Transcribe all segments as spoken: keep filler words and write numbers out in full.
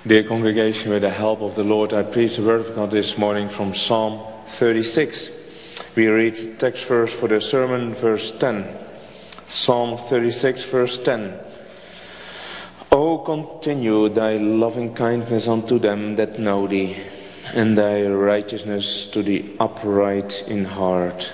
Dear congregation, with the help of the Lord, I preach the word of God this morning from Psalm thirty-six. We read text verse for the sermon, verse ten. Psalm thirty-six, verse ten. O continue thy loving kindness unto them that know thee, and thy righteousness to the upright in heart.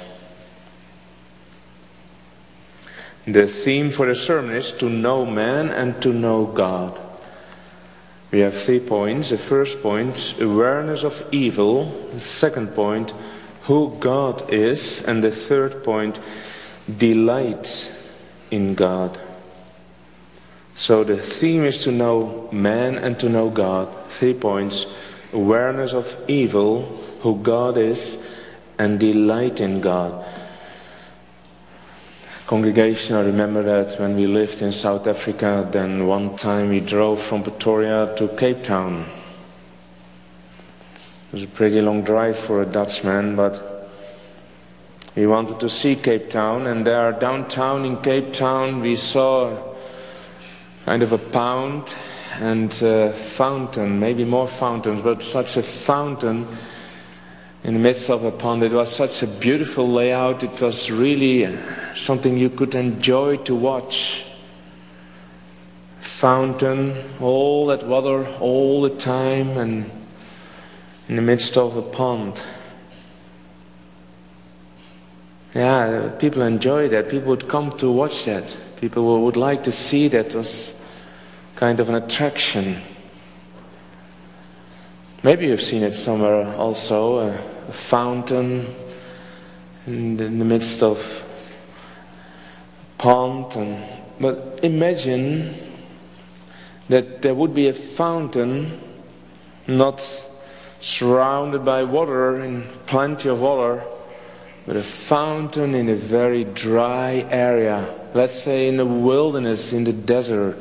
The theme for the sermon is to know man and to know God. We have three points. The first point, awareness of evil. The second point, who God is. And the third point, delight in God. So the theme is to know man and to know God. Three points, awareness of evil, who God is, and delight in God. Congregation, I remember that when we lived in South Africa, then one time we drove from Pretoria to Cape Town. It was a pretty long drive for a Dutchman, but we wanted to see Cape Town, and there downtown in Cape Town we saw kind of a pond and a fountain, maybe more fountains, but such a fountain in the midst of a pond. It was such a beautiful layout. It was really something you could enjoy to watch. Fountain, all that water all the time, and in the midst of a pond. Yeah, people enjoy that. People would come to watch that. People would like to see that. It was kind of an attraction. Maybe you've seen it somewhere also, a, a fountain in the, in the midst of a pond. And, but imagine that there would be a fountain not surrounded by water, in plenty of water, but a fountain in a very dry area. Let's say in the wilderness, in the desert.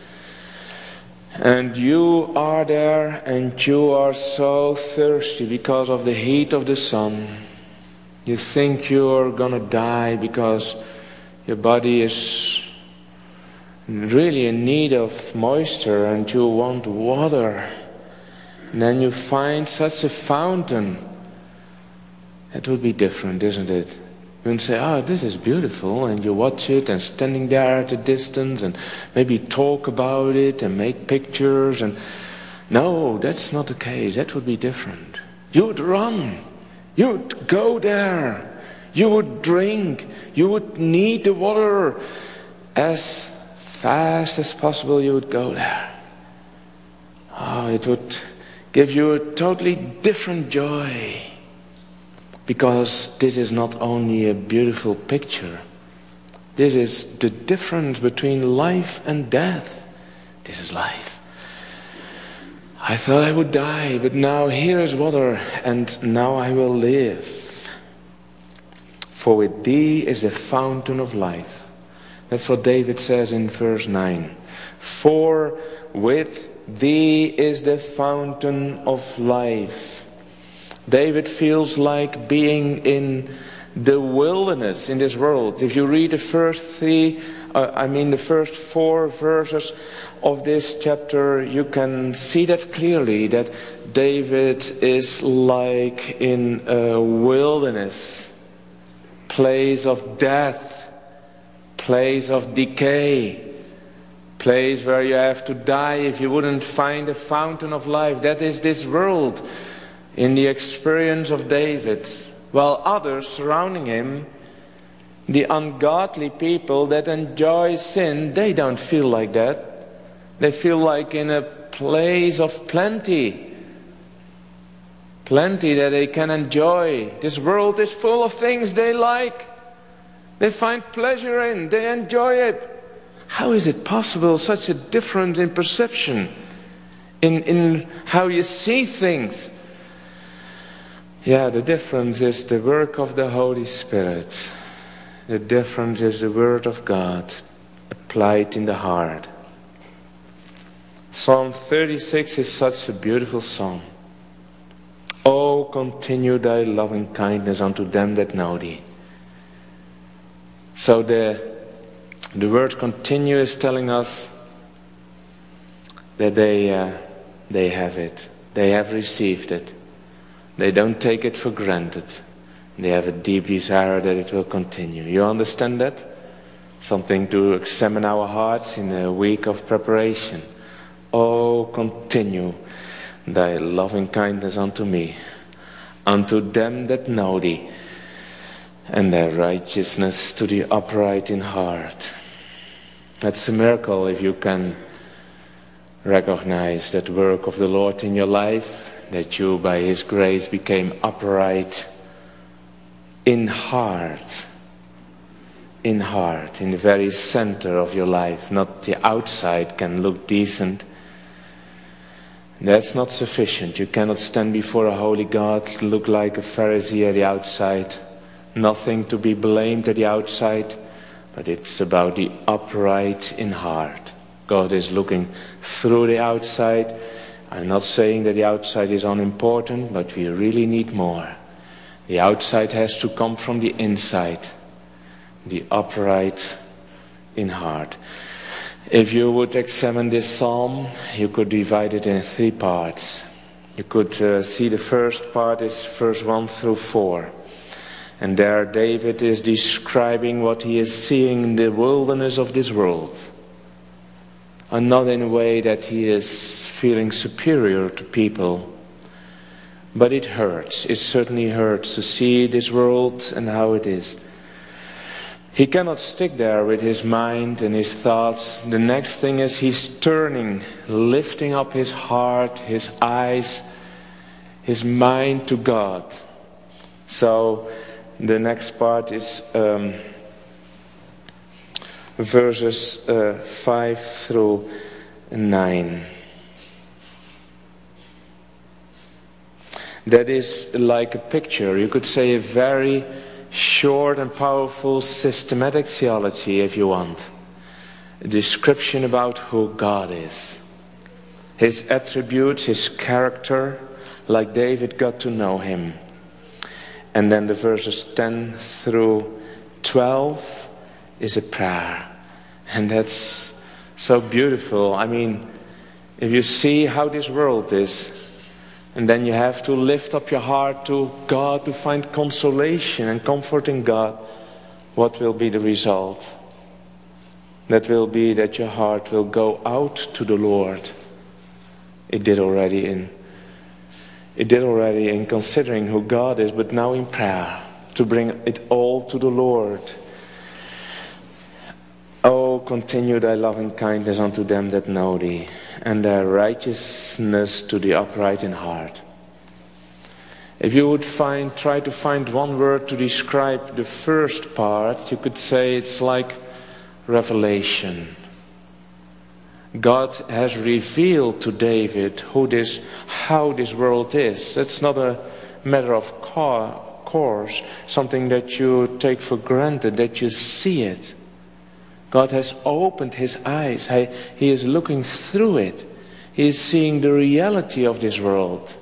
And you are there and you are so thirsty because of the heat of the sun. You think you're gonna die because your body is really in need of moisture and you want water. And then you find such a fountain. It would be different, isn't it? You would say, oh, this is beautiful, and you watch it and standing there at a distance and maybe talk about it and make pictures. And no, that's not the case. That would be different. You would run. You would go there. You would drink. You would need the water. As fast as possible you would go there. Oh, it would give you a totally different joy. Because this is not only a beautiful picture. This is the difference between life and death. This is life. I thought I would die, but now here is water, and now I will live. For with thee is the fountain of life. That's what David says in verse nine. For with thee is the fountain of life. David feels like being in the wilderness in this world. If you read the first three, uh, I mean the first four verses of this chapter, you can see that clearly, that David is like in a wilderness, place of death, place of decay, place where you have to die if you wouldn't find a fountain of life. That is this world. In the experience of David, while others surrounding him, the ungodly people that enjoy sin, they don't feel like that. They feel like in a place of plenty. Plenty that they can enjoy. This world is full of things they like. They find pleasure in. They enjoy it. How is it possible, such a difference in perception? In, in how you see things? Yeah, the difference is the work of the Holy Spirit. The difference is the Word of God applied in the heart. Psalm thirty-six is such a beautiful psalm. Oh, continue thy loving kindness unto them that know thee. So the, the word continue is telling us that they uh, they have it. They have received it. They don't take it for granted. They have a deep desire that it will continue. You understand that? Something to examine our hearts in a week of preparation. Oh, continue thy loving kindness unto me, unto them that know thee, and their righteousness to the upright in heart. That's a miracle if you can recognize that work of the Lord in your life, that you by His grace became upright in heart. In heart, in the very center of your life. Not the outside can look decent. That's not sufficient. You cannot stand before a holy God, look like a Pharisee at the outside. Nothing to be blamed at the outside. But it's about the upright in heart. God is looking through the outside. I'm not saying that the outside is unimportant, but we really need more. The outside has to come from the inside. The upright in heart. If you would examine this psalm, you could divide it in three parts. You could uh, see the first part is verse one through four. And there David is describing what he is seeing in the wilderness of this world. And not in a way that he is feeling superior to people. But it hurts. It certainly hurts to see this world and how it is. He cannot stick there with his mind and his thoughts. The next thing is he's turning, lifting up his heart, his eyes, his mind to God. So the next part is um, verses uh, five through nine. That is like a picture. You could say a very short and powerful systematic theology, if you want. A description about who God is. His attributes, His character, like David got to know Him. And then the verses ten through twelve is a prayer. And that's so beautiful. I mean, if you see how this world is, and then you have to lift up your heart to God to find consolation and comfort in God. What will be the result? That will be that your heart will go out to the Lord. It did already in it did already in considering who God is, but now in prayer to bring it all to the Lord. Oh, continue thy loving kindness unto them that know thee, and their righteousness to the upright in heart. If you would find, try to find one word to describe the first part, you could say it's like revelation. God has revealed to David who this, how this world is. It's not a matter of course, something that you take for granted, that you see it. God has opened his eyes. He is looking through it. He is seeing the reality of this world.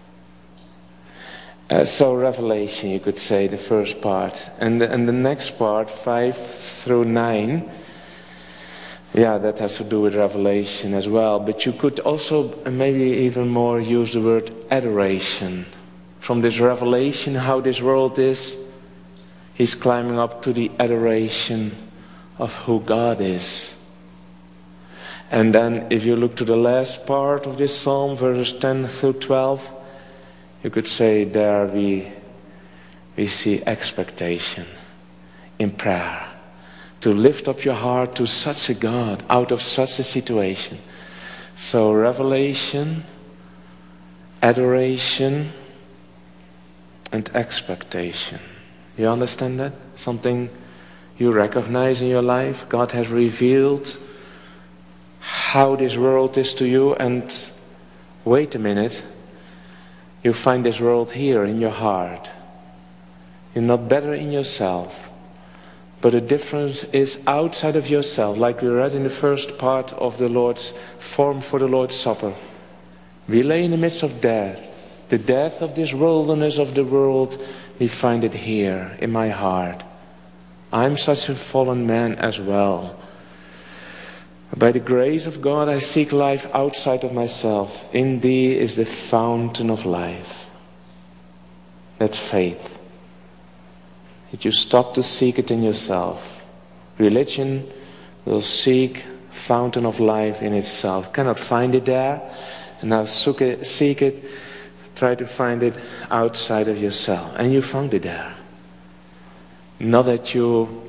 Uh, so revelation, you could say, the first part. And the, and the next part, five through nine, yeah, that has to do with revelation as well. But you could also maybe even more use the word adoration. From this revelation, how this world is, he's climbing up to the adoration of who God is. And then if you look to the last part of this psalm, verses ten through twelve, you could say there we we see expectation in prayer. To lift up your heart to such a God, out of such a situation. So revelation, adoration, and expectation. You understand that? Something you recognize in your life. God has revealed how this world is to you, and wait a minute, you find this world here in your heart. You're not better in yourself, but the difference is outside of yourself, like we read in the first part of the Lord's form for the Lord's Supper. We lay in the midst of death, the death of this wilderness of the world. We find it here in my heart. I'm such a fallen man as well. By the grace of God, I seek life outside of myself. In thee is the fountain of life. That's faith. That you stop to seek it in yourself. Religion will seek fountain of life in itself. Cannot find it there. And now seek it, try to find it outside of yourself. And you found it there. Not that you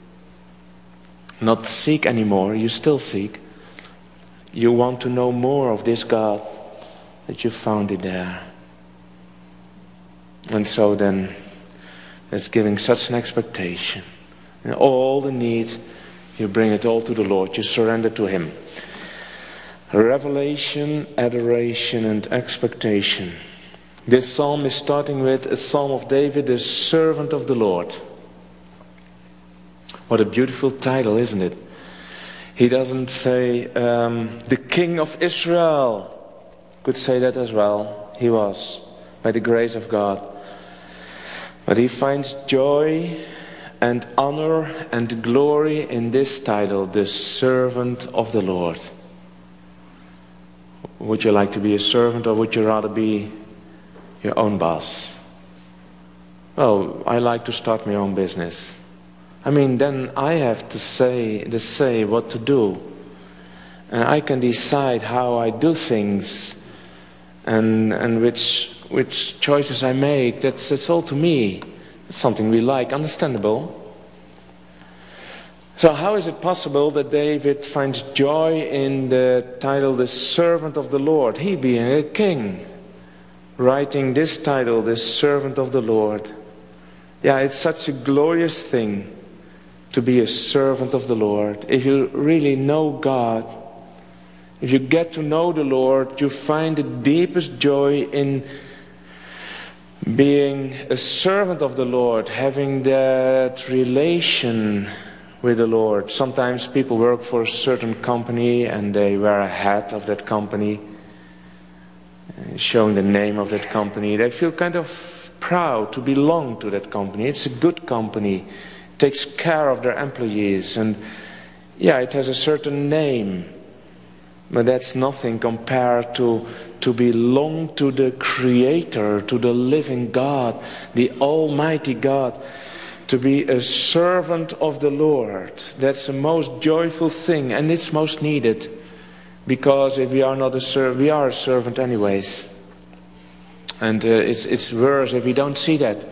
not seek anymore, you still seek. You want to know more of this God, that you found it there. And so then, that's giving such an expectation. And all the needs, you bring it all to the Lord, you surrender to Him. Revelation, adoration, and expectation. This psalm is starting with a psalm of David, the servant of the Lord. What a beautiful title, isn't it? He doesn't say, um, the King of Israel. Could say that as well. He was, by the grace of God. But he finds joy and honor and glory in this title, the servant of the Lord. Would you like to be a servant, or would you rather be your own boss? Oh, I like to start my own business. I mean, then I have to say, to say what to do. And I can decide how I do things and and which which choices I make. That's, that's all to me. It's something we like, understandable. So how is it possible that David finds joy in the title, the servant of the Lord? He being a king, writing this title, the servant of the Lord. Yeah, it's such a glorious thing to be a servant of the Lord. If you really know God, if you get to know the Lord, you find the deepest joy in being a servant of the Lord, having that relation with the Lord. Sometimes people work for a certain company and they wear a hat of that company, showing the name of that company. They feel kind of proud to belong to that company. It's a good company. Takes care of their employees, and yeah, it has a certain name, but that's nothing compared to to belong to the Creator, to the living God, the Almighty God, to be a servant of the Lord. That's the most joyful thing, and it's most needed, because if we are not a servant, we are a servant anyways, and uh, it's it's worse if we don't see that.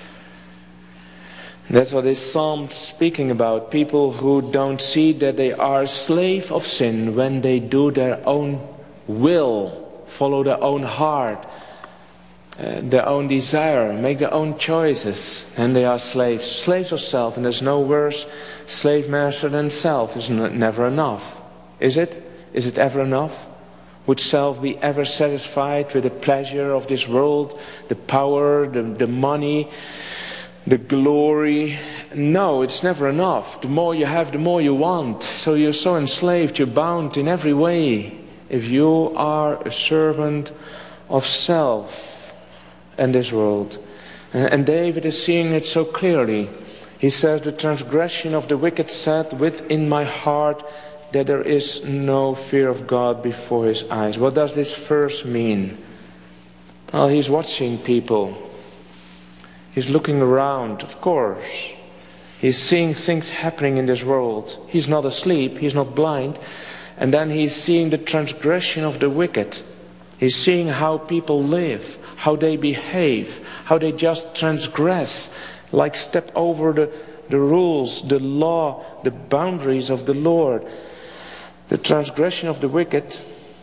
That's what this psalm is speaking about. People who don't see that they are a slave of sin when they do their own will, follow their own heart, uh, their own desire, make their own choices. And they are slaves, slaves of self. And there's no worse slave master than self. It's n- never enough. Is it? Is it ever enough? Would self be ever satisfied with the pleasure of this world, the power, the, the money, the glory? No, it's never enough. The more you have, the more you want. So you're so enslaved, you're bound in every way if you are a servant of self and this world. And David is seeing it so clearly. He says, the transgression of the wicked said within my heart that there is no fear of God before his eyes. What does this verse mean? Well, he's watching people. He's looking around, of course. He's seeing things happening in this world. He's not asleep, he's not blind. And then he's seeing the transgression of the wicked. He's seeing how people live, how they behave, how they just transgress, like step over the, the rules, the law, the boundaries of the Lord. The transgression of the wicked.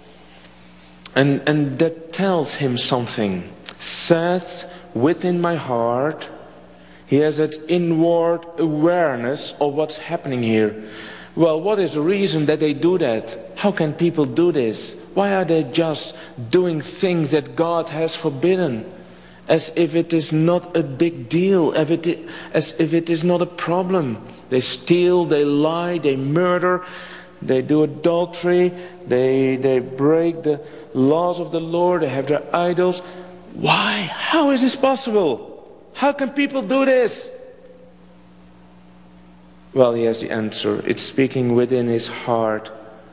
And, and that tells him something. Saith within my heart, he has that inward awareness of what's happening here. Well, what is the reason that they do that? How can people do this? Why are they just doing things that God has forbidden? As if it is not a big deal, as if it, as if it is not a problem. They steal, they lie, they murder, they do adultery, they, they break the laws of the Lord, they have their idols. Why? How is this possible? How can people do this? Well, he has the answer. It's speaking within his heart.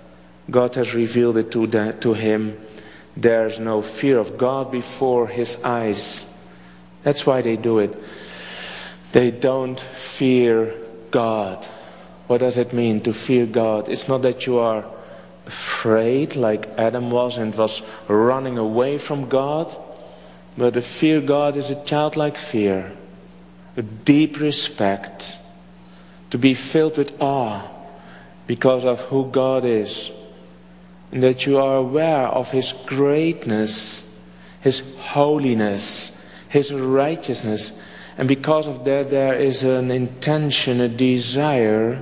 God has revealed it to, the, to him. There's no fear of God before his eyes. That's why they do it. They don't fear God. What does it mean to fear God? It's not that you are afraid like Adam was and was running away from God. But to fear God is a childlike fear. A deep respect. To be filled with awe because of who God is. And that you are aware of His greatness, His holiness, His righteousness. And because of that there is an intention, a desire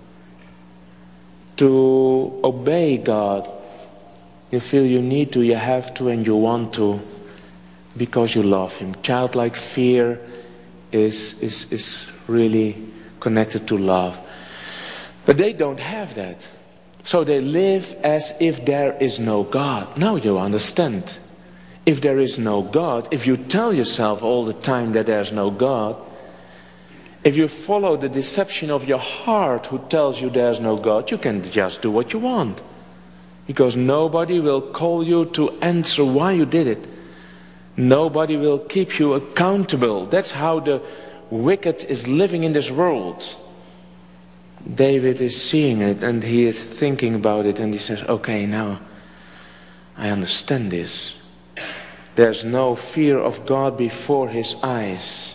to obey God. You feel you need to, you have to, and you want to because you love Him. Childlike fear is, is, is really connected to love. But they don't have that. So they live as if there is no God. Now you understand. If there is no God, if you tell yourself all the time that there's no God, if you follow the deception of your heart who tells you there's no God, you can just do what you want. Because nobody will call you to answer why you did it. Nobody will keep you accountable. That's how the wicked is living in this world. David is seeing it and he is thinking about it and he says, okay, now I understand this. There's no fear of God before his eyes.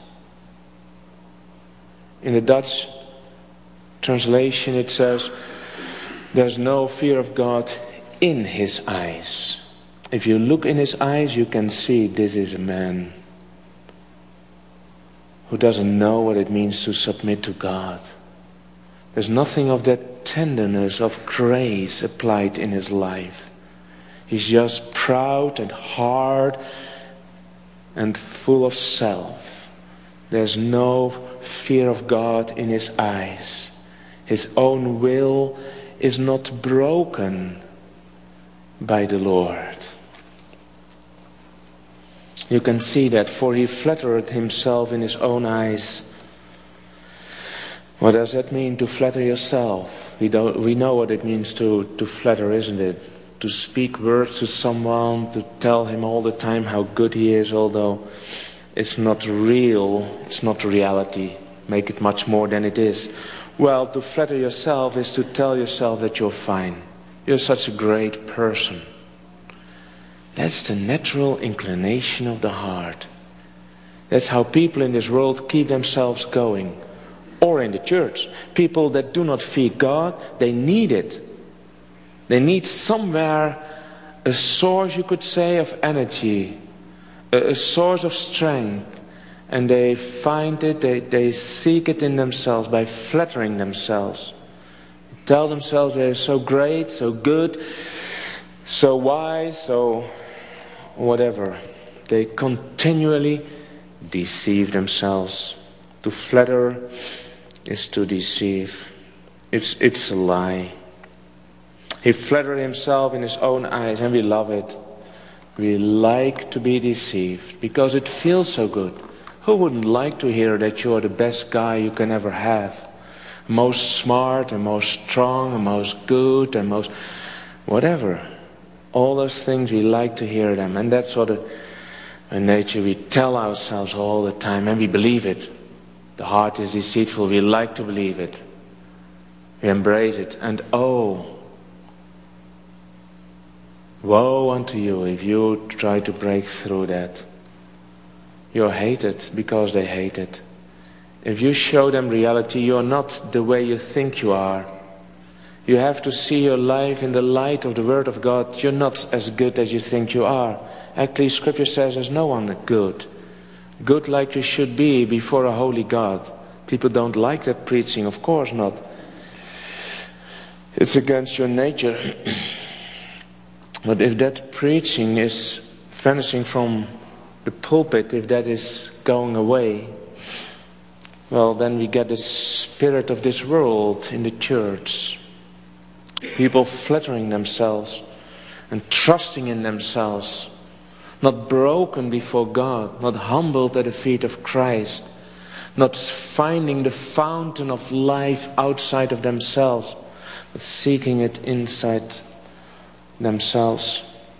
In the Dutch translation it says, there's no fear of God in his eyes. If you look in his eyes, you can see this is a man who doesn't know what it means to submit to God. There's nothing of that tenderness, of grace applied in his life. He's just proud and hard and full of self. There's no fear of God in his eyes. His own will is not broken by the Lord. You can see that, for he flattered himself in his own eyes. What does that mean, to flatter yourself? We don't. We know what it means to, to flatter, isn't it? To speak words to someone, to tell him all the time how good he is, although it's not real, it's not reality. Make it much more than it is. Well, to flatter yourself is to tell yourself that you're fine. You're such a great person. That's the natural inclination of the heart. That's how people in this world keep themselves going. Or in the church. People that do not fear God, they need it. They need somewhere a source, you could say, of energy. A, a source of strength. And they find it, they, they seek it in themselves by flattering themselves. Tell themselves they're so great, so good, so wise, so whatever. They continually deceive themselves. To flatter is to deceive. It's, it's a lie. He flattered himself in his own eyes, and we love it. We like to be deceived because it feels so good. Who wouldn't like to hear that you're the best guy you can ever have? Most smart and most strong and most good and most whatever. All those things, we like to hear them. And that's what in nature we tell ourselves all the time, and we believe it. The heart is deceitful. We like to believe it. We embrace it. And oh, woe unto you if you try to break through that. You're hated because they hate it. If you show them reality, you're not the way you think you are. You have to see your life in the light of the Word of God. You're not as good as you think you are. Actually, Scripture says there's no one good. Good like you should be before a holy God. People don't like that preaching, of course not. It's against your nature. But if that preaching is vanishing from the pulpit, if that is going away, well, then we get the spirit of this world in the church. People flattering themselves and trusting in themselves. Not broken before God, not humbled at the feet of Christ, not finding the fountain of life outside of themselves, but seeking it inside themselves.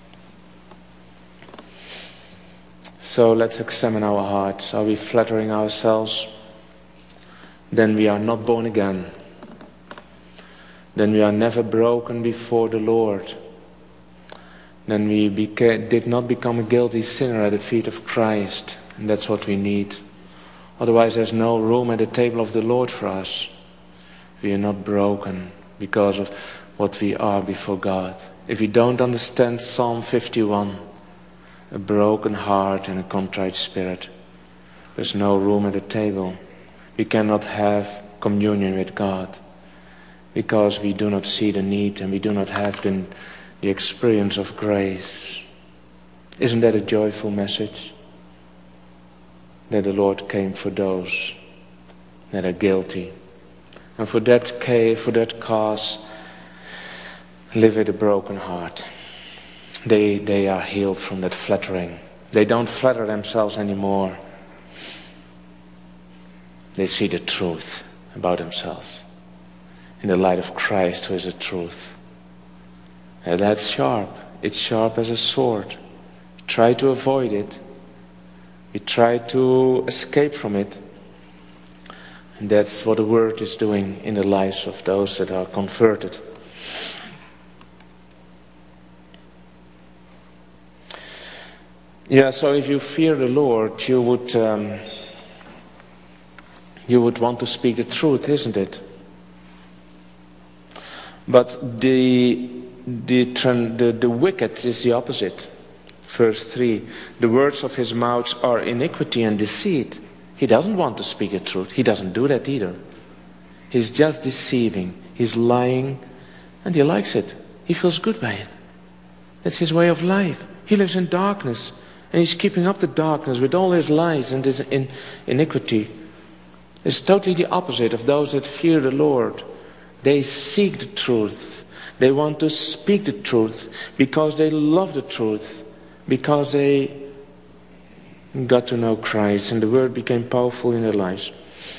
So let's examine our hearts. Are we flattering ourselves? Then we are not born again. Then we are never broken before the Lord. Then we beca- did not become a guilty sinner at the feet of Christ. And that's what we need. Otherwise there's no room at the table of the Lord for us. We are not broken because of what we are before God. If you don't understand Psalm fifty-one, a broken heart and a contrite spirit, there's no room at the table. We cannot have communion with God because we do not see the need and we do not have the, the experience of grace. Isn't that a joyful message? That the Lord came for those that are guilty. And for that case, for that cause, live with a broken heart. They, they are healed from that flattering. They don't flatter themselves anymore. They see the truth about themselves in the light of Christ, who is the truth. And that's sharp. It's sharp as a sword. Try to avoid it. We try to escape from it. And that's what the Word is doing in the lives of those that are converted. Yeah, so if you fear the Lord, you would um, you would want to speak the truth, isn't it? But the the the, the wicked is the opposite. Verse three, the words of his mouth are iniquity and deceit. He doesn't want to speak the truth. He doesn't do that either. He's just deceiving. He's lying, and he likes it. He feels good by it. That's his way of life. He lives in darkness, and he's keeping up the darkness with all his lies and his in, iniquity. It's totally the opposite of those that fear the Lord. They seek the truth. They want to speak the truth because they love the truth, because they got to know Christ and the Word became powerful in their lives.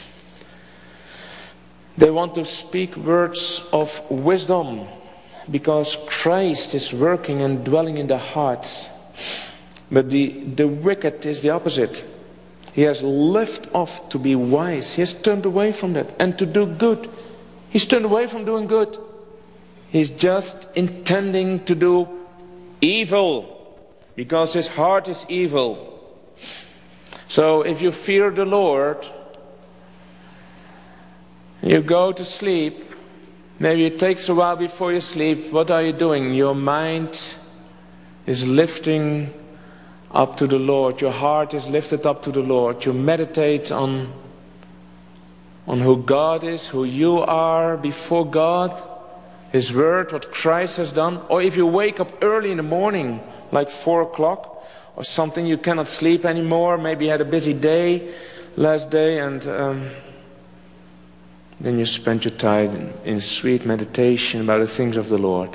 They want to speak words of wisdom because Christ is working and dwelling in their hearts. But the, the wicked is the opposite. He has left off to be wise. He has turned away from that and to do good. He's turned away from doing good. He's just intending to do evil because his heart is evil. So if you fear the Lord, you go to sleep, maybe it takes a while before you sleep, what are you doing? Your mind is lifting up to the Lord. Your heart is lifted up to the Lord. You meditate on, on who God is, who you are before God, His Word, what Christ has done. Or if you wake up early in the morning, like four o'clock, or something, you cannot sleep anymore, maybe you had a busy day, last day, and um, then you spend your time in, in sweet meditation about the things of the Lord.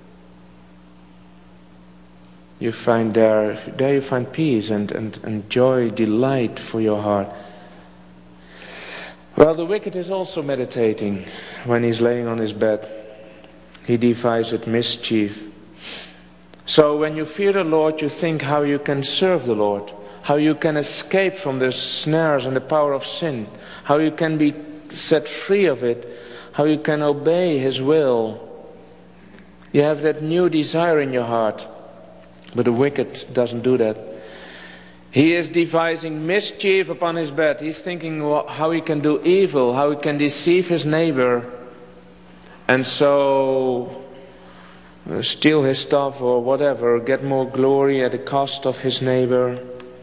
You find there, there you find peace and, and, and joy, delight for your heart. Well, the wicked is also meditating when he's laying on his bed. He deviseth mischief. So when you fear the Lord, you think how you can serve the Lord, how you can escape from the snares and the power of sin, how you can be set free of it, how you can obey His will. You have that new desire in your heart. But the wicked doesn't do that. He is devising mischief upon his bed. He's thinking how he can do evil, how he can deceive his neighbor, and so steal his stuff or whatever, get more glory at the cost of his neighbor.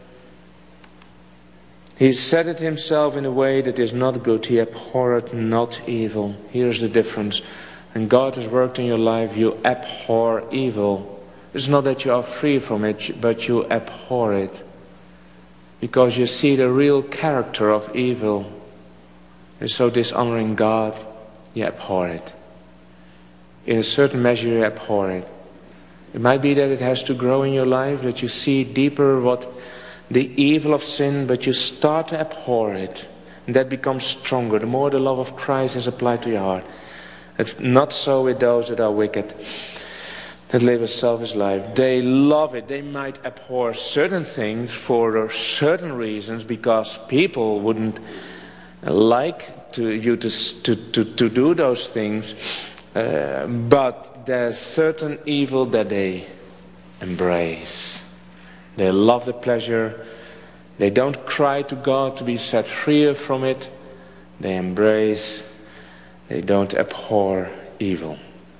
He set it himself in a way that is not good. He abhorreth not evil. Here's the difference. And God has worked in your life, you abhor evil. It's not that you are free from it, but you abhor it. Because you see the real character of evil. It's so dishonoring God, you abhor it. In a certain measure you abhor it. It might be that it has to grow in your life, that you see deeper what the evil of sin, but you start to abhor it. And that becomes stronger the more the love of Christ is applied to your heart. It's not so with those that are wicked. that live a selfish life. They love it. They might abhor certain things for certain reasons, because people wouldn't like to you to to to, to do those things. Uh, but there's certain evil that they embrace. They love the pleasure. They don't cry to God to be set free from it. They embrace. They don't abhor evil.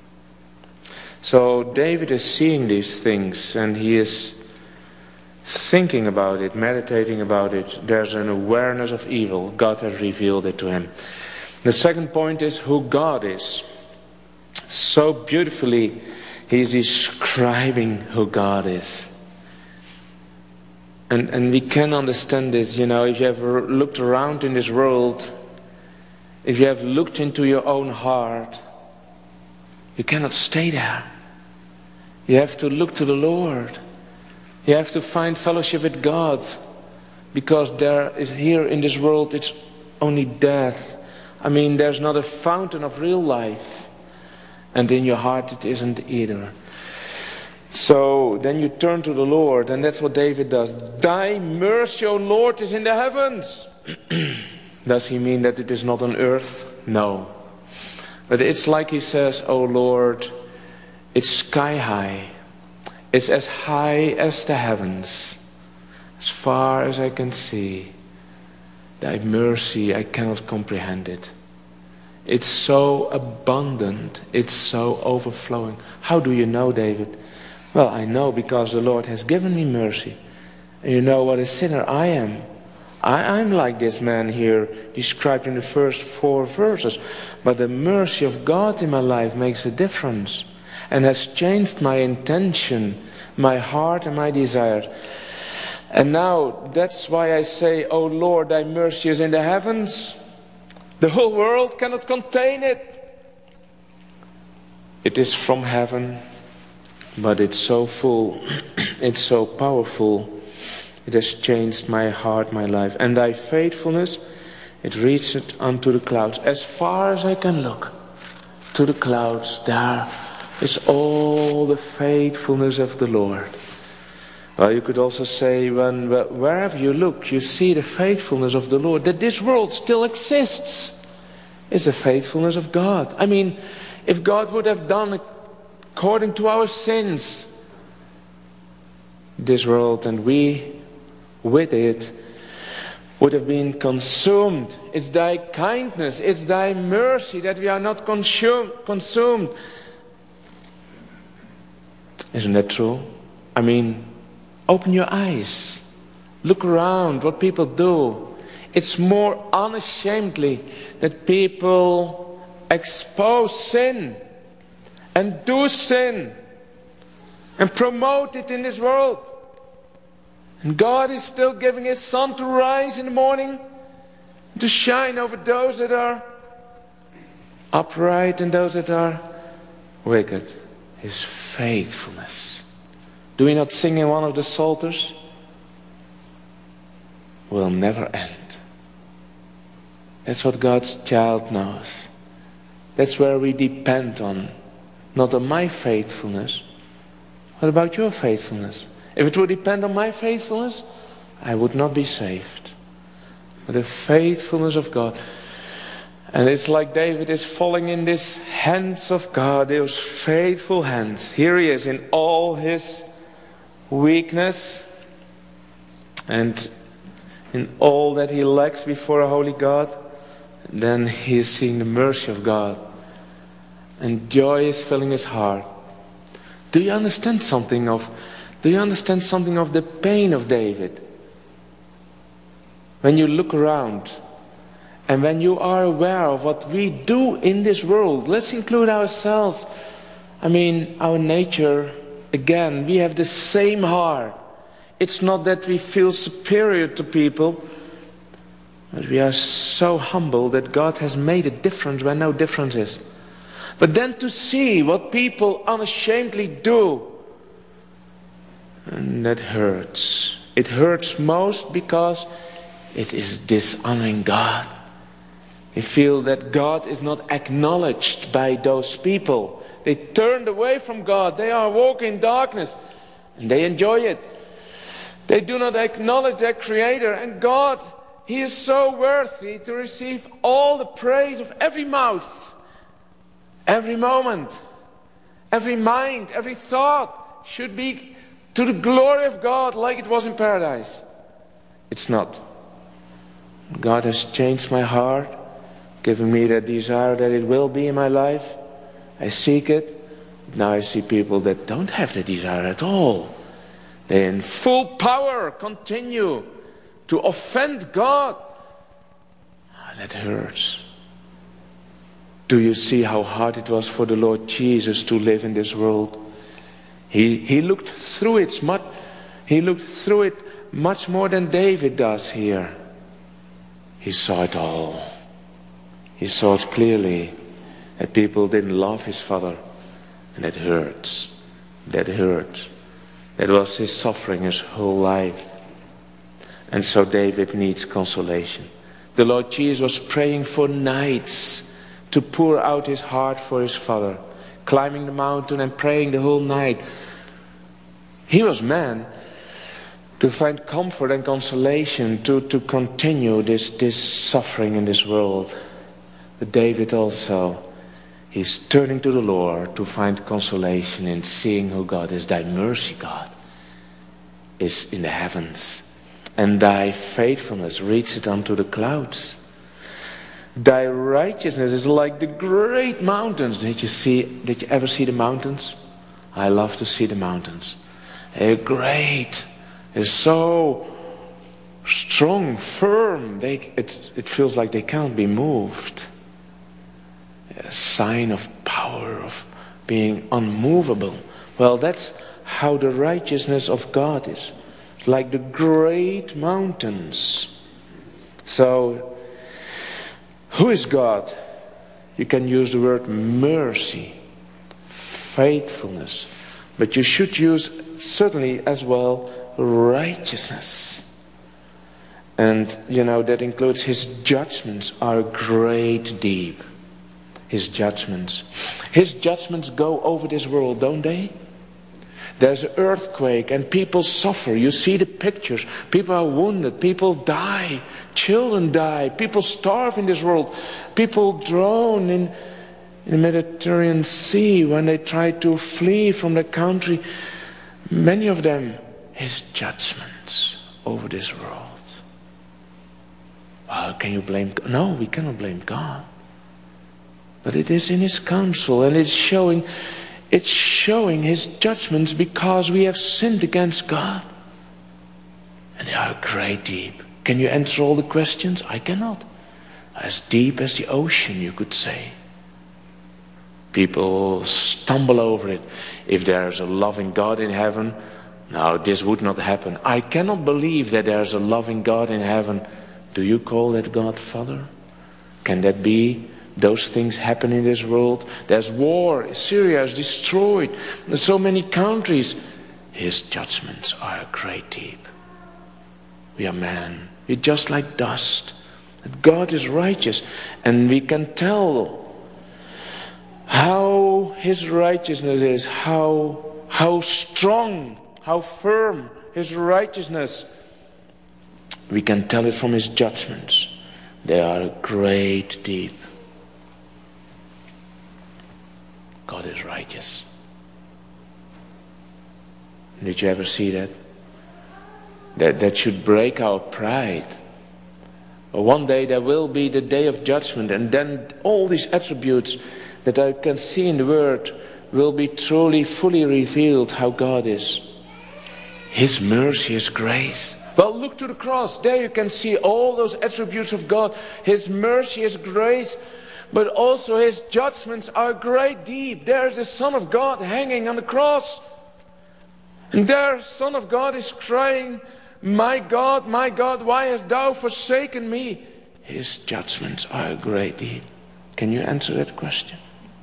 So David is seeing these things, and he is thinking about it, meditating about it. There's an awareness of evil. God has revealed it to him. The second point is who God is. So beautifully he's describing who God is. And and we can understand this, you know, if you have looked around in this world, if you have looked into your own heart, you cannot stay there. You have to look to the Lord. You have to find fellowship with God. Because there is here in this world, it's only death. I mean, there's not a fountain of real life. And in your heart it isn't either. So then you turn to the Lord, and that's what David does. Thy mercy, O Lord, is in the heavens. Does he mean that it is not on earth? No. But it's like he says, O Lord, it's sky high. It's as high as the heavens. As far as I can see. Thy mercy, I cannot comprehend it. It's so abundant. It's so overflowing. How do you know, David? Well, I know because the Lord has given me mercy. And you know what a sinner I am. I, I'm like this man here described in the first four verses. But the mercy of God in my life makes a difference. And has changed my intention, my heart and my desires. And now that's why I say, O Lord, thy mercy is in the heavens. The whole world cannot contain it. It is from heaven, but it's so full, it's so powerful. It has changed my heart, my life. And thy faithfulness, it reached unto the clouds. As far as I can look to the clouds, there is all the faithfulness of the Lord. Well, you could also say, when wherever you look, you see the faithfulness of the Lord. That this world still exists is the faithfulness of God. I mean, if God would have done according to our sins, this world and we with it would have been consumed. It's thy kindness, it's thy mercy that we are not consumed. consumed. Isn't that true? I mean, open your eyes. Look around what people do. It's more unashamedly that people expose sin and do sin and promote it in this world. And God is still giving His sun to rise in the morning, to shine over those that are upright and those that are wicked. His faithfulness. Do we not sing in one of the Psalters? Will never end. That's what God's child knows. That's where we depend on. Not on my faithfulness. What about your faithfulness? If it would depend on my faithfulness, I would not be saved. But the faithfulness of God. And it's like David is falling in these hands of God, those faithful hands. Here he is in all his weakness and in all that he lacks before a holy God. Then he is seeing the mercy of God. And joy is filling his heart. Do you understand something of, do you understand something of the pain of David? When you look around and when you are aware of what we do in this world, let's include ourselves. I mean, our nature, again, we have the same heart. It's not that we feel superior to people, but we are so humble that God has made a difference where no difference is. But then to see what people unashamedly do, and that hurts. It hurts most because it is dishonoring God. You feel that God is not acknowledged by those people They turned away from God. They are walking in darkness. And they enjoy it. They do not acknowledge their Creator. And God, He is so worthy to receive all the praise of every mouth, every moment, every mind, every thought should be to the glory of God like it was in paradise. It's not. God has changed my heart, given me that desire that it will be in my life. I seek it. Now I see people that don't have the desire at all. They in full power continue to offend God. Ah, that hurts. Do you see how hard it was for the Lord Jesus to live in this world? He, he looked through it much, he looked through it much more than David does here. He saw it all. He saw it clearly that people didn't love his father. And that hurts. That hurt. That was his suffering his whole life. And so David needs consolation. The Lord Jesus was praying for nights to pour out his heart for his father. Climbing the mountain and praying the whole night. He was man to find comfort and consolation, to, to continue this, this suffering in this world. But David also, he's turning to the Lord to find consolation in seeing who God is. Thy mercy, God, is in the heavens, and thy faithfulness reacheth unto the clouds. Thy righteousness is like the great mountains. Did you see, did you ever see the mountains? I love to see the mountains. They're great. They're so strong, firm. They, it, it feels like they can't be moved. A sign of power, of being unmovable. Well, that's how the righteousness of God is. Like the great mountains. So, who is God? You can use the word mercy, faithfulness. But you should use certainly as well righteousness. And, you know, that includes his judgments are great deep. His judgments. His judgments go over this world, don't they? There's an earthquake and people suffer. You see the pictures. People are wounded. People die. Children die. People starve in this world. People drown in, in the Mediterranean Sea when they try to flee from the country. Many of them, his judgments over this world. Well, can you blame God? No, we cannot blame God. But it is in his counsel, and it's showing, it's showing his judgments because we have sinned against God. And they are great deep. Can you answer all the questions? I cannot. As deep as the ocean, you could say. People stumble over it. If there is a loving God in heaven, now this would not happen. I cannot believe that there is a loving God in heaven. Do you call that God Father? Can that be? Those things happen in this world. There's war. Syria is destroyed. There's so many countries. His judgments are great deep. We are man. We're just like dust. God is righteous. And we can tell how his righteousness is. How, how strong, how firm his righteousness. We can tell it from his judgments. They are great deep. God is righteous. Did you ever see that? That that should break our pride. But one day there will be the day of judgment, and then all these attributes that I can see in the Word will be truly, fully revealed how God is. His mercy, His grace. Well, look to the cross. There you can see all those attributes of God. His mercy, His grace. But also his judgments are great deep. There's the Son of God hanging on the cross. And there the Son of God is crying, my God, my God, why hast thou forsaken me? His judgments are great deep. Can you answer that question?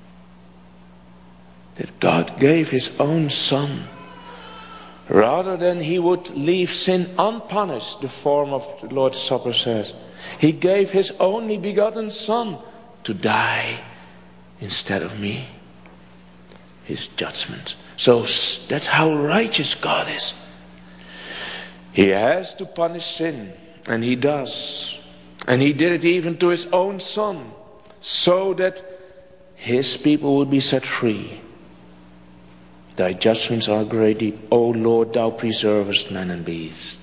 That God gave his own Son. Rather than he would leave sin unpunished, the form of the Lord's Supper says. He gave his only begotten Son to die instead of me. his judgment. So that's how righteous God is. He has to punish sin, and he does. And he did it even to his own son, so that his people would be set free. Thy judgments are great deep. O Lord, thou preservest man and beast.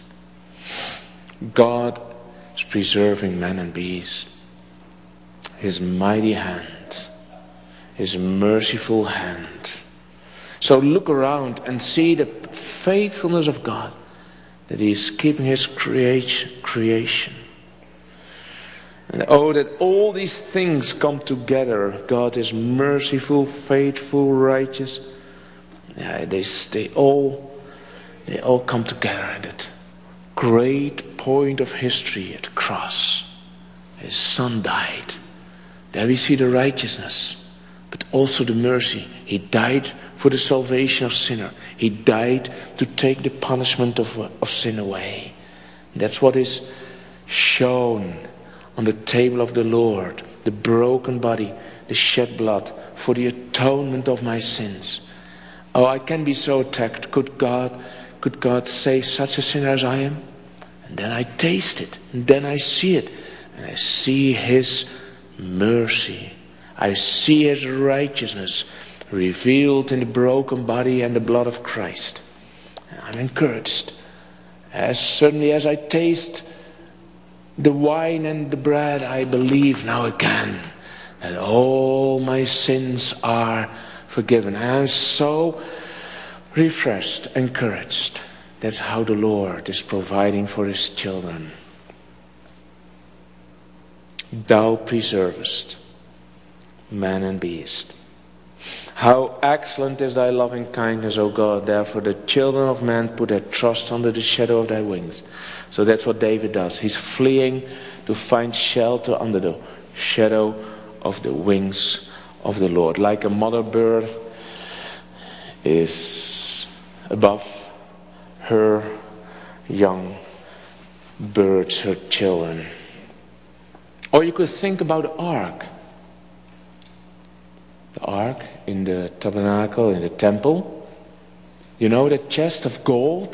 God is preserving man and beast. His mighty hand, his merciful hand. So look around and see the faithfulness of God, that he is keeping his creation. creation. And oh, that all these things come together. God is merciful, faithful, righteous. Yeah, they, they all they all come together at that great point of history at the cross. His son died. There we see the righteousness, but also the mercy. He died for the salvation of sinner. He died to take the punishment of, of sin away. That's what is shown on the table of the Lord. The broken body, the shed blood for the atonement of my sins. Oh, I can be so attacked. Could God, could God save such a sinner as I am? And then I taste it. And then I see it. And I see his mercy. I see his righteousness revealed in the broken body and the blood of Christ. And I'm encouraged. As certainly as I taste the wine and the bread, I believe now again that all my sins are forgiven. I am so refreshed, encouraged. That's how the Lord is providing for his children. Thou preservest man and beast. How excellent is thy loving kindness, O God. Therefore the children of man put their trust under the shadow of thy wings. So that's what David does. He's fleeing to find shelter under the shadow of the wings of the Lord. Like a mother bird is above her young birds, her children. Or you could think about the ark. The ark in the tabernacle, in the temple. You know, the chest of gold.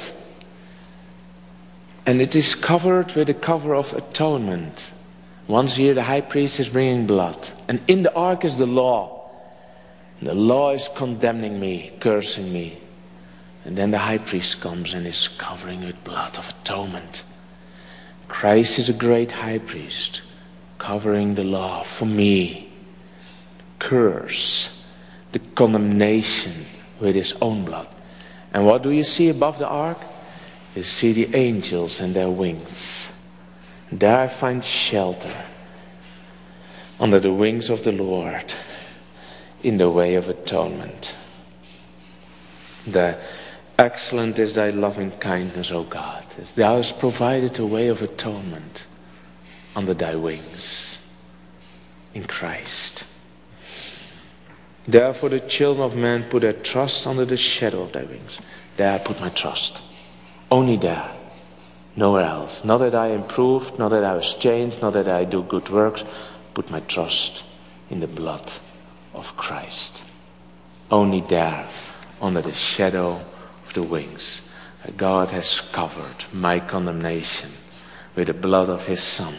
And it is covered with the cover of atonement. Once a year the high priest is bringing blood. And in the ark is the law. And the law is condemning me, cursing me. And then the high priest comes and is covering with blood of atonement. Christ is a great high priest, covering the law for me. Curse, the condemnation with his own blood. And what do you see above the ark? You see the angels and their wings. There I find shelter under the wings of the Lord in the way of atonement. The excellent is thy loving kindness, O God. Thou hast provided a way of atonement under thy wings in Christ. Therefore the children of men put their trust under the shadow of thy wings. There I put my trust. Only there. Nowhere else. Not that I improved, not that I was changed, not that I do good works. Put my trust in the blood of Christ. Only there, under the shadow of the wings, God has covered my condemnation with the blood of his Son.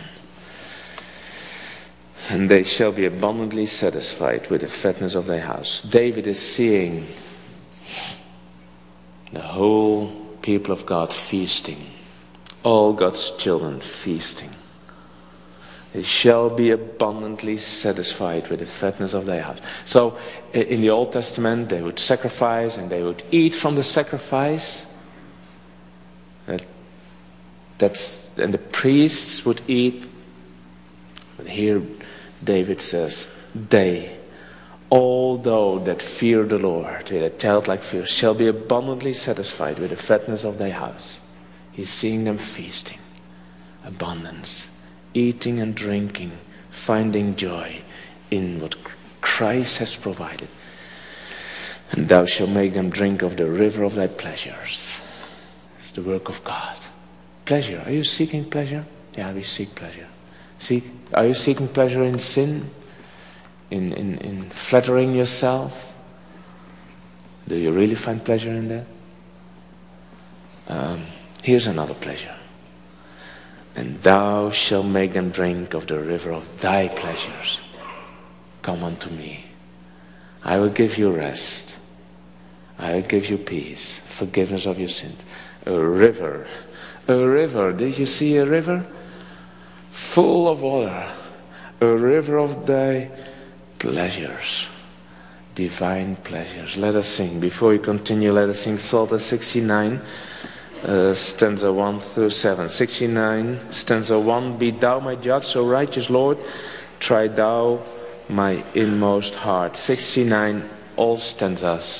And they shall be abundantly satisfied with the fatness of thy house. David is seeing the whole people of God feasting. All God's children feasting. They shall be abundantly satisfied with the fatness of thy house. So in the Old Testament they would sacrifice and they would eat from the sacrifice. That, that's, and the priests would eat. But here David says, they, all those that fear the Lord, that childlike fear, shall be abundantly satisfied with the fatness of thy house. He's seeing them feasting, abundance, eating and drinking, finding joy in what Christ has provided. And thou shalt make them drink of the river of thy pleasures. It's the work of God. Pleasure. Are you seeking pleasure? Yeah, we seek pleasure. Seek, are you seeking pleasure in sin? In, in, in flattering yourself? Do you really find pleasure in that? Um, here's another pleasure. And thou shalt make them drink of the river of thy pleasures. Come unto me. I will give you rest. I will give you peace, forgiveness of your sins. A river. A river. Did you see a river? Full of water. A river of thy pleasures. Divine pleasures. Let us sing. Before we continue, let us sing Psalter sixty-nine. Uh, stanza one through seven. sixty-nine, stanza one. Be thou my judge, so righteous Lord, try thou my inmost heart. sixty-nine, all stanzas.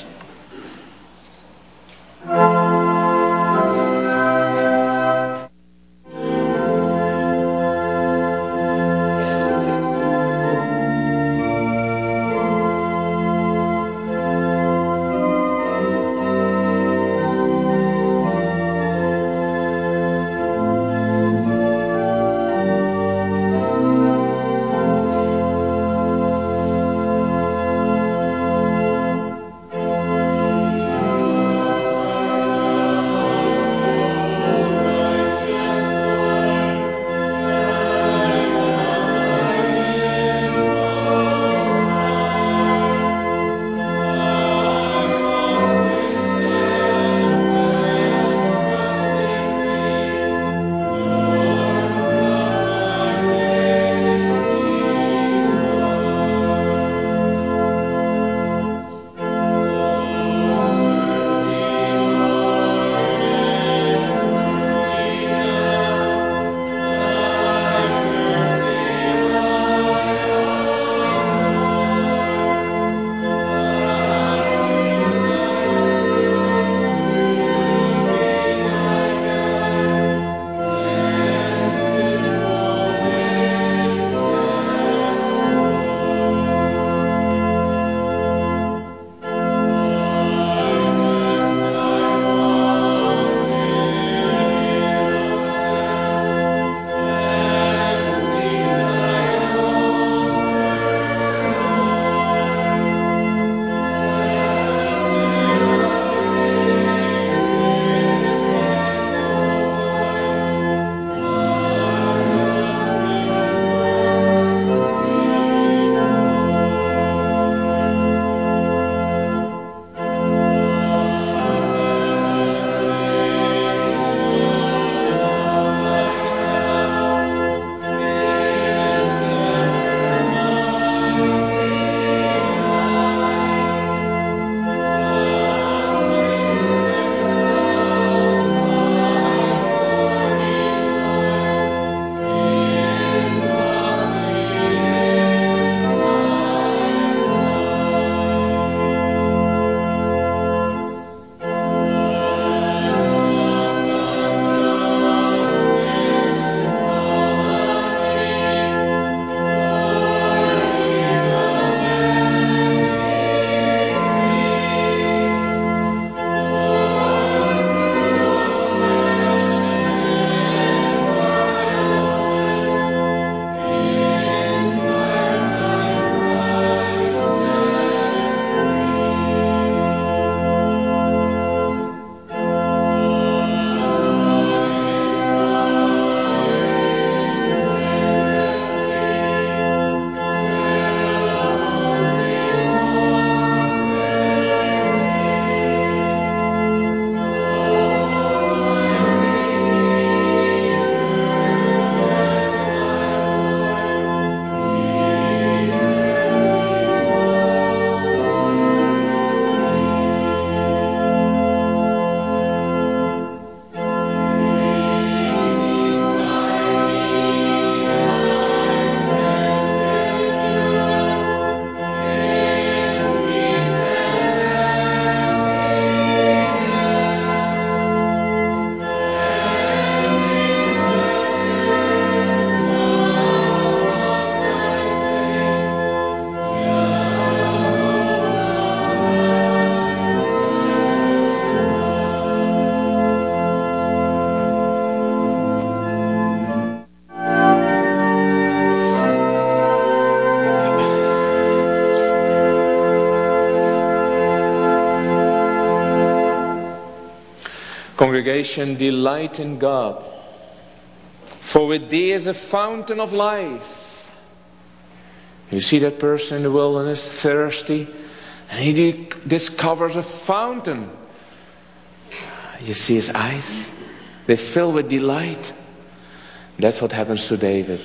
Congregation, delight in God. For with thee is a fountain of life. You see that person in the wilderness, thirsty, and he discovers a fountain. You see his eyes, they fill with delight. That's what happens to David.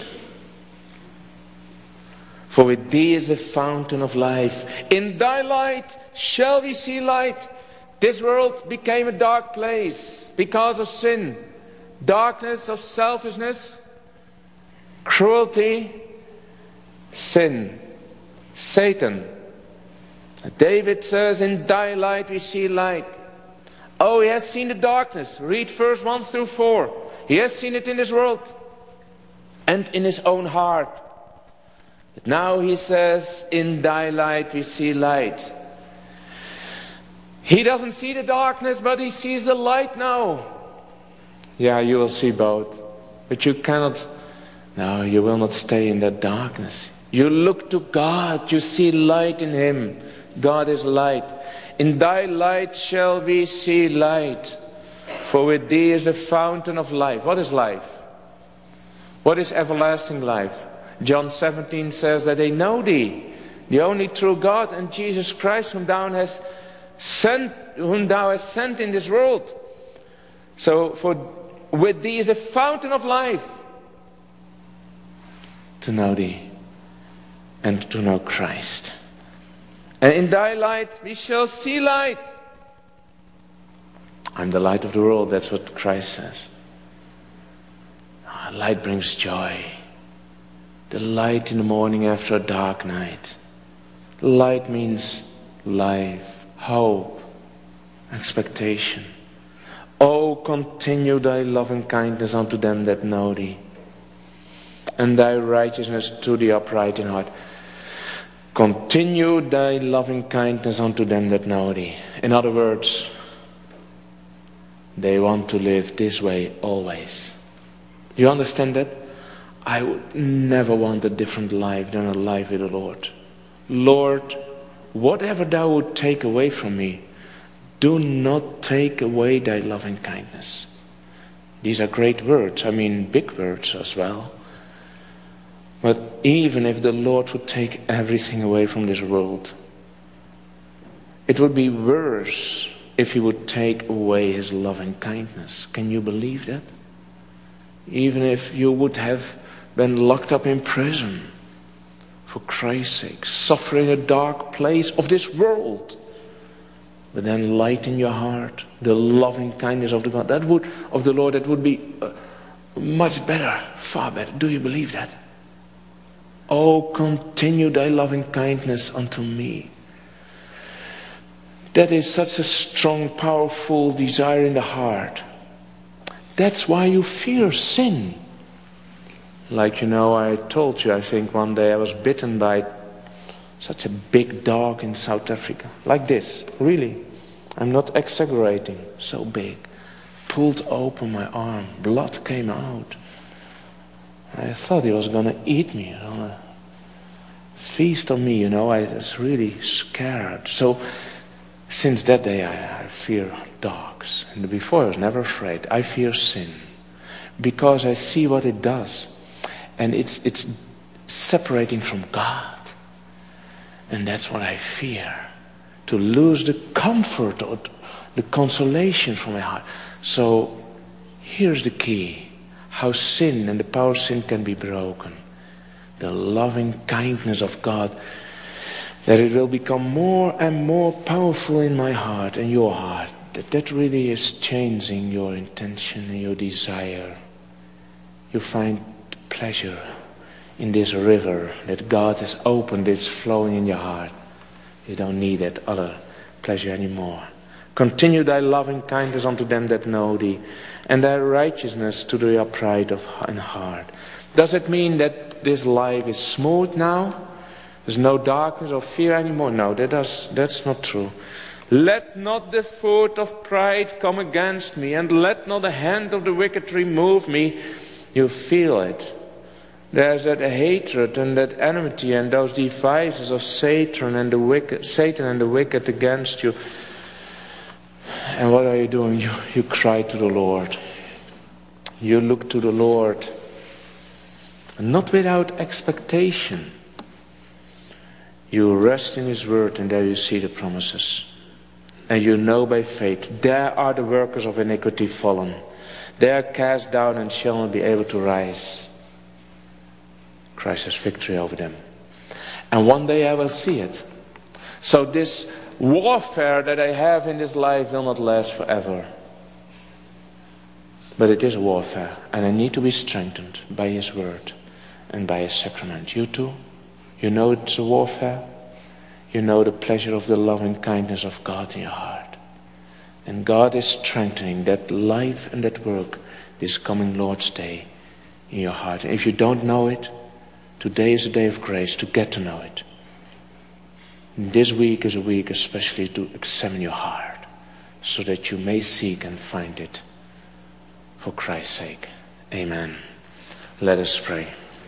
For with thee is a fountain of life. In thy light shall we see light. This world became a dark place because of sin. Darkness of selfishness, cruelty, sin, Satan. David says, in thy light we see light. Oh, he has seen the darkness. Read verse one through four. He has seen it in this world and in his own heart. But now he says, in thy light we see light. He doesn't see the darkness, but he sees the light now. Yeah, you will see both. But you cannot, no, you will not stay in that darkness. You look to God, you see light in Him. God is light. In thy light shall we see light. For with thee is the fountain of life. What is life? What is everlasting life? John seventeen says that they know thee, the only true God, and Jesus Christ whom thou hast sent, whom thou hast sent in this world. So for with thee is the fountain of life. To know thee and to know Christ. And in thy light we shall see light. I'm the light of the world, that's what Christ says. Oh, light brings joy. The light in the morning after a dark night. Light means life, hope, expectation. Oh, continue thy loving kindness unto them that know thee, and thy righteousness to the upright in heart. Continue thy loving kindness unto them that know thee. In other words, they want to live this way always. You understand that? I would never want a different life than a life with the Lord. Lord, whatever thou would take away from me, do not take away thy loving kindness. These are great words, I mean big words as well. But even if the Lord would take everything away from this world, it would be worse if He would take away His loving kindness. Can you believe that? Even if you would have been locked up in prison for Christ's sake, suffering a dark place of this world, but then light in your heart, the loving kindness of the God, that would of the Lord, that would be uh, much better, far better. Do you believe that? Oh, continue thy loving kindness unto me. That is such a strong, powerful desire in the heart. That's why you fear sin. Like, you know, I told you, I think one day I was bitten by such a big dog in South Africa. Like this, really. I'm not exaggerating. So big. Pulled open my arm. Blood came out. I thought he was going to eat me. You know, feast on me, you know. I was really scared. So, since that day I, I fear dogs. And before I was never afraid. I fear sin. Because I see what it does. And it's it's separating from God. And that's what I fear. To lose the comfort or the consolation from my heart. So here's the key. How sin and the power of sin can be broken. The loving kindness of God. That it will become more and more powerful in my heart and your heart. That that really is changing your intention and your desire. You find pleasure in this river that God has opened, it's flowing in your heart. You don't need that other pleasure anymore. Continue thy loving kindness unto them that know thee, and thy righteousness to the upright of in heart. Does it mean that this life is smooth now? There's no darkness or fear anymore? No, that does, that's not true. Let not the foot of pride come against me, and let not the hand of the wicked remove me. You feel it. There's that hatred and that enmity and those devices of Satan and the wicked, Satan and the wicked against you. And what are you doing? You, you cry to the Lord. You look to the Lord, not without expectation. You rest in His word, and there you see the promises. And you know by faith, there are the workers of iniquity fallen. They are cast down and shall not be able to rise. Christ has victory over them. And one day I will see it. So this warfare that I have in this life will not last forever. But it is a warfare, and I need to be strengthened by His word and by His sacrament. You too? You know it's a warfare? You know the pleasure of the loving kindness of God in your heart. And God is strengthening that life and that work this coming Lord's Day in your heart. And if you don't know it, today is a day of grace to get to know it. And this week is a week especially to examine your heart, so that you may seek and find it for Christ's sake. Amen. Let us pray.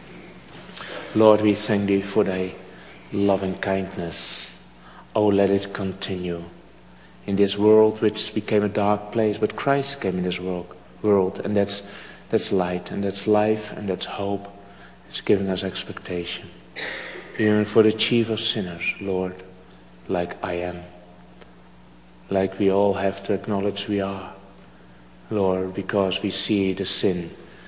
Lord, we thank Thee for Thy loving kindness. Oh, let it continue in this world which became a dark place, but Christ came in this world, world and that's that's light, and that's life, and that's hope. It's giving us expectation. Even for the chief of sinners, Lord, like I am, like we all have to acknowledge we are, Lord, because we see the sin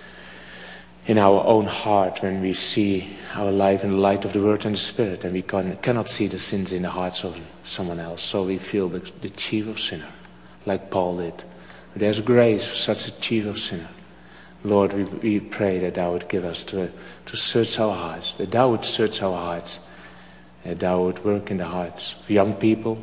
in our own heart when we see our life in the light of the Word and the Spirit, and we can, cannot see the sins in the hearts of someone else. So we feel the, the chief of sinner, like Paul did. There's grace for such a chief of sinner. Lord, we, we pray that Thou would give us to, to search our hearts, that Thou would search our hearts, that Thou would work in the hearts of young people,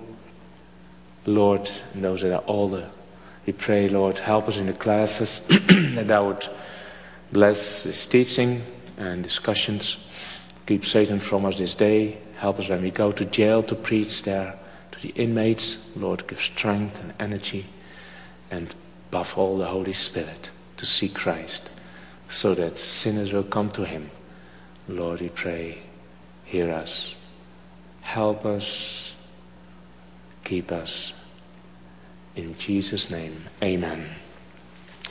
Lord, and those that are older. We pray, Lord, help us in the classes, that Thou would bless this teaching and discussions. Keep Satan from us this day. Help us when we go to jail to preach there to the inmates. Lord, give strength and energy, and above all the Holy Spirit to see Christ, so that sinners will come to Him. Lord, we pray, hear us. Help us. Keep us. In Jesus' name, amen.